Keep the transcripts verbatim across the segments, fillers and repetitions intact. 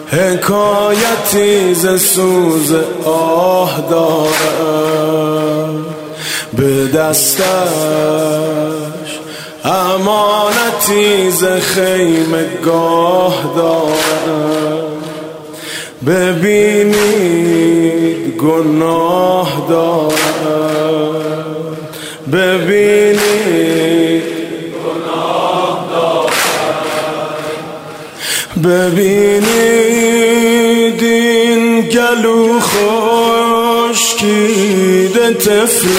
حکایتی ز سوز آه دارم به دستش، امانتی ز خیمه گاه دارم. ببینید گناه دارم، ببینید گناه دارم. ببینید این گلو خشکیده طفل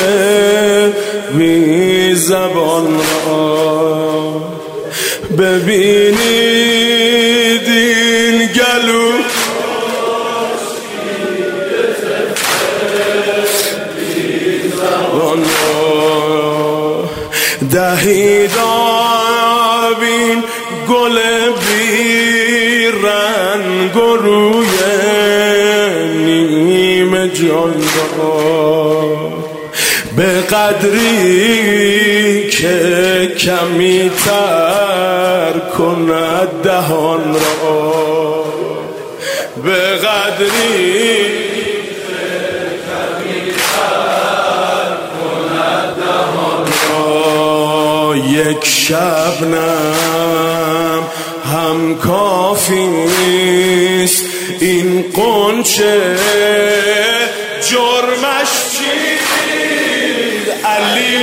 بی زبان را، ببینید این گلو خشکیده طفل بی زبان را. دهید آبین گل بی رنگ و روی نیمه جان را، به قدری که کمی تر کند دهان را، به قدری که کمی تر کند دهان را. یک شبنم هم کافیست این غنچه جرمش چیست؟ علی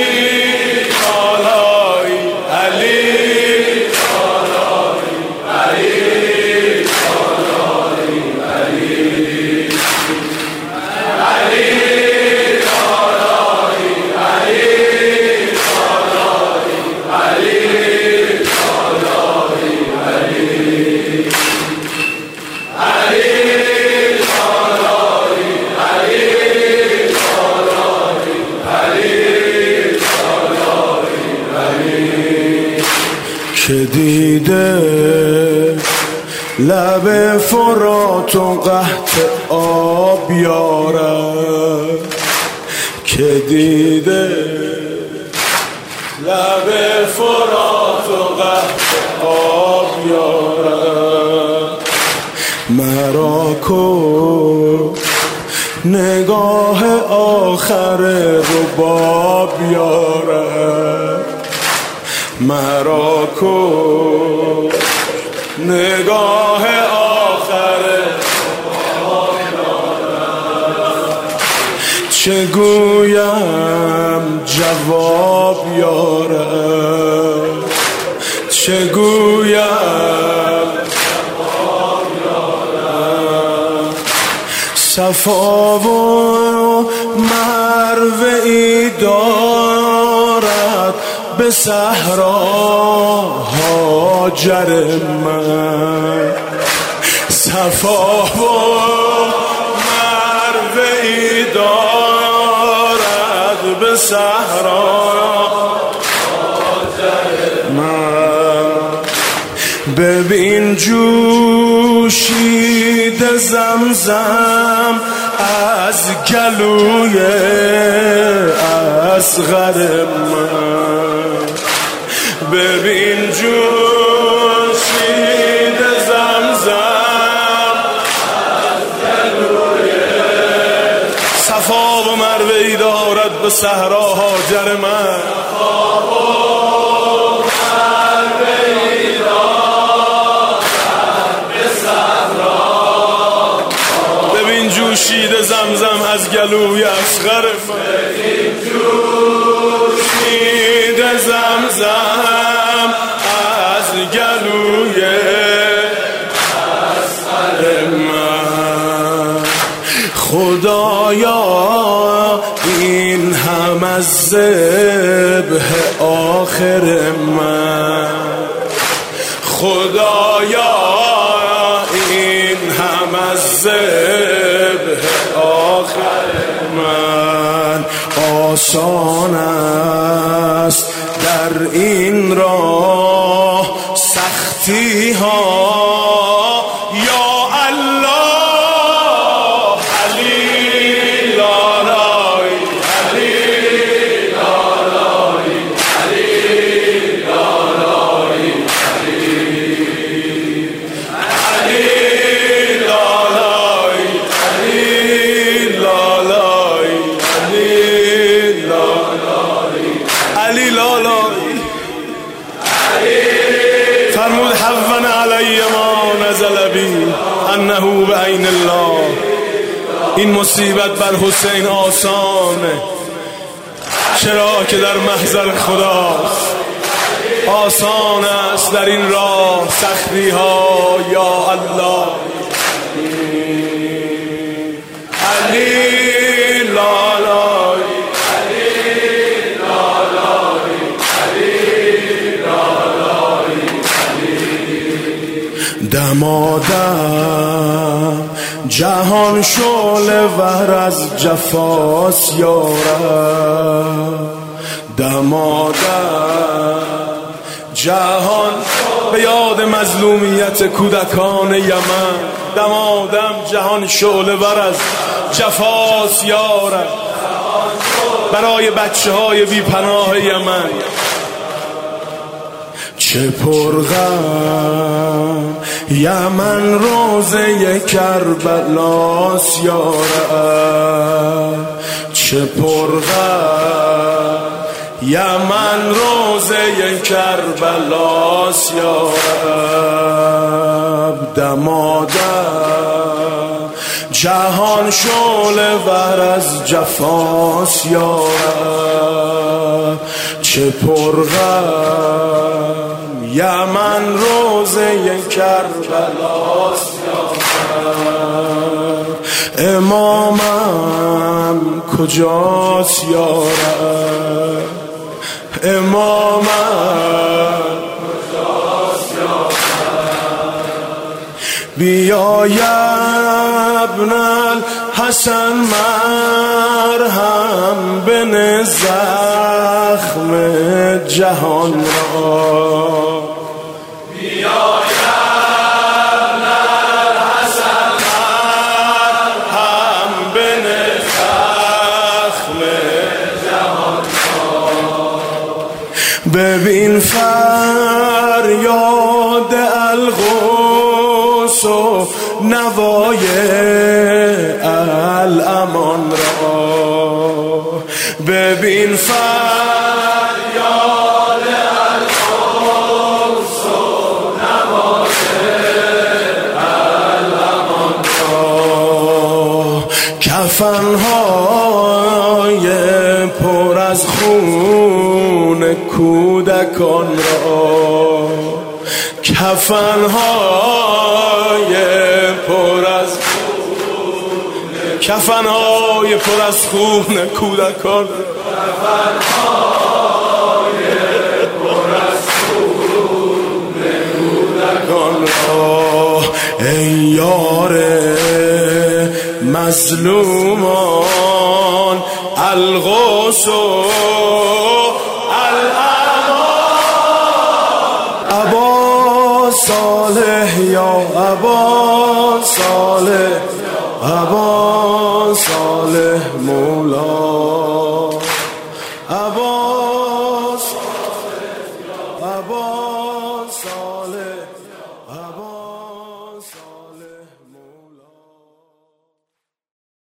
بالای علی بالای علی بالای علی علی بالای علی بالای علی بالای علی که دیده لب فرات و قحط آب یارد، که دیده لب فرات و قحط آب یارد. مرا کن نگاه آخر رباب یارد، مرا کن نگاه آخر رباب یارد. چه گویم جواب یارد، چه گویم جواب یارد. صفا و مروه ای دارد به صحرا هاجر من، صفا و مروه ای دارد به صحرا هاجر من. ببین جوشید زمزم از گلوی اصغر من، ببین جوشید زمزم از گلوی صفا و مروه ای دارد به صحرا هاجر من. جوشید زمزم از گلوی اصغر من، جوشید زمزم از گلوی اصغر من. خدایا این هم از ذبح آخر من، خدایا این هم از ذبح آخر من. آسان است در این راه سختی ها یا الله. علی لالای علی لالای علی لالای علی علی انه بعین الله. این مصیبت بر حسین آسانه، چرا که در محضر خداست. آسان است در این راه سختی ها، یا الله. علی لالای، علی لالای، علی لالای، علی. دمادم جهان شعله ور از جفاس یارم. دمادم جهان به یاد مظلومیت کودکان یمن. دمادم جهان شعله ور از جفاس یارم، برای بچه های بی پناه یمن. چه پرغم یمن روزه کربلاس یارم. چه پرغم یمن روزه کربلاس یارب. دمادم جهان شعله ور از جفاس یارب. چه پرغم یمن روزه کربلاس یارب. امامم کجاست یارب؟ امامم کجاست یارب؟ بیا یا ابن الحسن مرهم بن زخم جهان را. بیا ببین فریاد الغوث و نوای الامان را. ببین فریاد الغوث و نوای الامان را. کفنهای پر از خون کودکان را. کفنهای پر از خون، کفنهای پر از خون کودکان. کفنهای پر از خون کودکان را. ای یار مظلومان الغوث و ابا صالح، یا ابا صالح، ابا